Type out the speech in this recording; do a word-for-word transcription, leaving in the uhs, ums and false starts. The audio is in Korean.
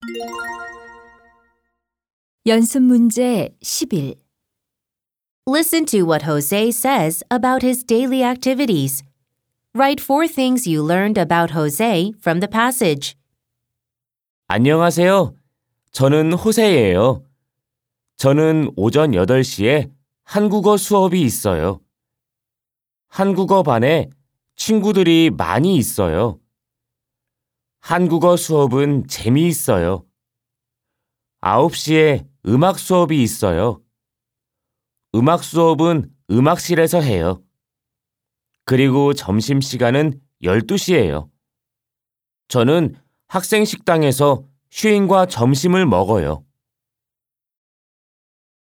연습 문제 십일. Listen to what Jose says about his daily activities. Write four things you learned about Jose from the passage. 안녕하세요. 저는 호세예요. 저는 오전 여덟 시에 한국어 수업이 있어요. 한국어 반에 친구들이 많이 있어요. 한국어 수업은 재미있어요. 아홉 시에 음악 수업이 있어요. 음악 수업은 음악실에서 해요. 그리고 점심시간은 열두 시예요. 저는 학생 식당에서 슈잉과 점심을 먹어요.